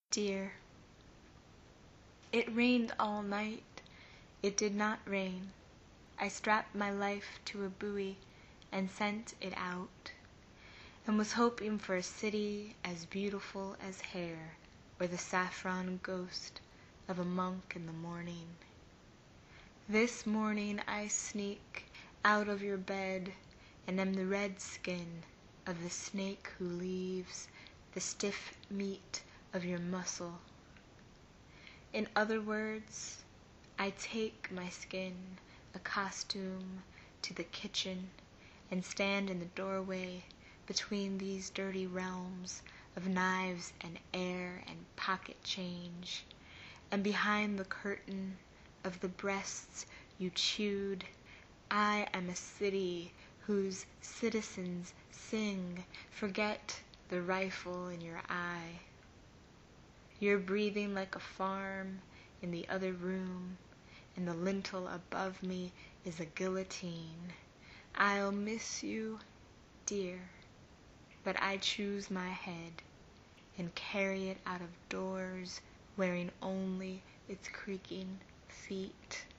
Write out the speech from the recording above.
Dear, it rained all night, it did not rain. I strapped my life to a buoy and sent it out, and was hoping for a city as beautiful as hair, or the saffron ghost of a monk in the morning. This morning I sneak out of your bed and am the red skin of the snake who leaves the stiff meat of your muscle. In other words, I take my skin, a costume, to the kitchen and stand in the doorway between these dirty realms of knives and air and pocket change, and behind the curtain of the breasts you chewed, I am a city whose citizens sing, forget the rifle in your eye. You're breathing like a farm in the other room, and the lintel above me is a guillotine. I'll miss you, dear, but I choose my head and carry it out of doors, wearing only its creaking feet.